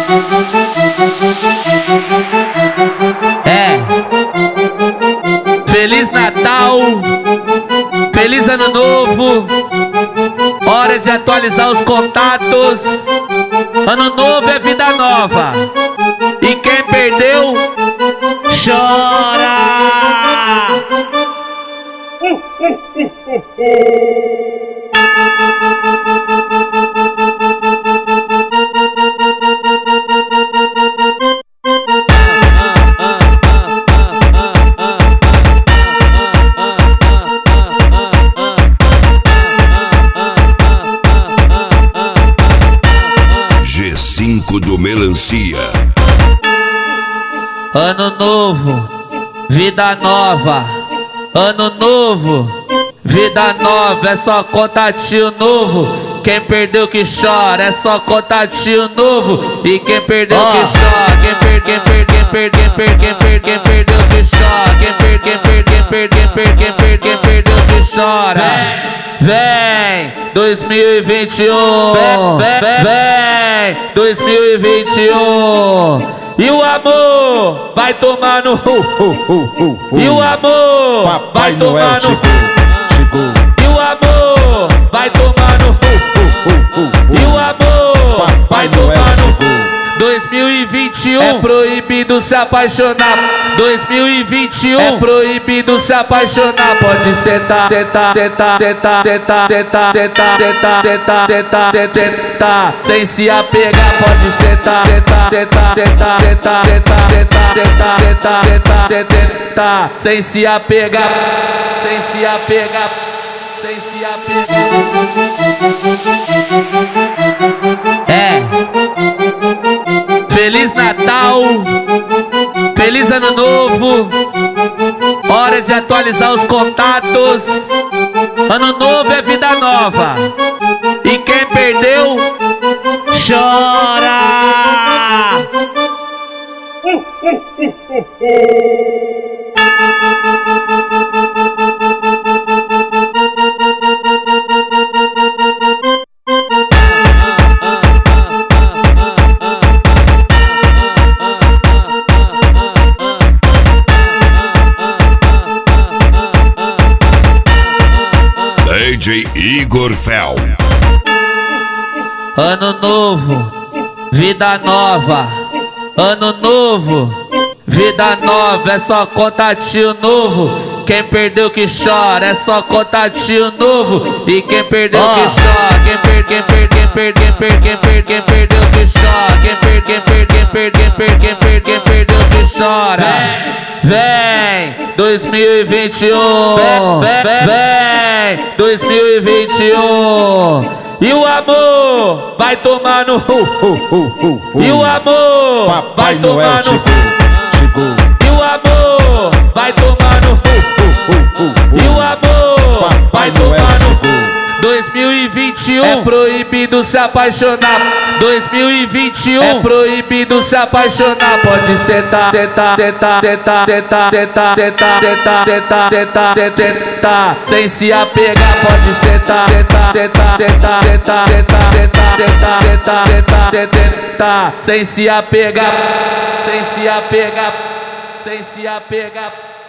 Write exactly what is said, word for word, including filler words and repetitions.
É. Feliz Natal, feliz Ano Novo. Hora de atualizar os contatos. Ano novo é vida nova. E quem perdeu, chora. G cinco do Melancia. Ano novo, vida nova. Ano novo, vida nova. É só contatinho novo. Quem perdeu que chora, é só contatinho novo. E quem perdeu oh. que chora, quem perdeu, quem perdeu, quem perdeu, quem perdeu, quem perdeu, quem perdeu que chora, quem perdeu, quem perdeu, quem perdeu, quem perdeu, quem perdeu, quem perdeu que chora. Vem, dois mil e vinte e um, vem, vem, vem, dois mil e vinte e um. E o amor vai tomar no hu, hu, hu, hu, hu. E o amor Papai vai tomar no chegou, chegou. E o amor vai tomar no hu, hu, hu, hu. E o amor vai tomar no dois mil e vinte e um é proibido se apaixonar. dois mil e vinte e um é proibido se apaixonar. Pode sentar, sentar, sentar, sentar, sentar, sentar, sentar, sentar, sentar, sentar, sentar, sem se apegar. Pode sentar, sentar, sentar, sentar, sentar, sentar, sentar, sentar, sentar, sentar, sentar, sem se apegar, sem se apegar, sem se apegar. É. Feliz Natal, feliz Ano Novo. Hora de atualizar os contatos. Ano novo é vida nova. E quem perdeu, chora. D J Igor Fel. Ano novo, vida nova. Ano novo, vida nova. É só contatinho novo. Quem perdeu que chora, é só contatinho novo. E quem perdeu oh. que chora, quem perdeu, quem perdeu, quem perdeu, quem perdeu, quem perdeu que chora, quem perdeu, quem perdeu, quem perdeu, quem perdeu, quem perdeu que chora. Vem, dois mil e vinte e um, vem, vem, vem, dois mil e vinte e um. E o amor vai tomar no hu, hu, hu, hu, hu. E o amor Papai vai tomar no chegou, chegou. E o amor vai tomar no hu, hu, hu, hu. E o amor vai tomar no dois mil e vinte e um é proibido se apaixonar. dois mil e vinte e um é proibido se apaixonar. Pode sentar, sentar, sentar, sentar, sentar, sentar, sentar, sentar, sentar, sentar, sentar, sem se apegar. Pode sentar, sentar, sentar, sentar, sentar, sentar, sentar, sentar, sentar, sentar, sentar, sem se apegar, sem se apegar, sem se apegar.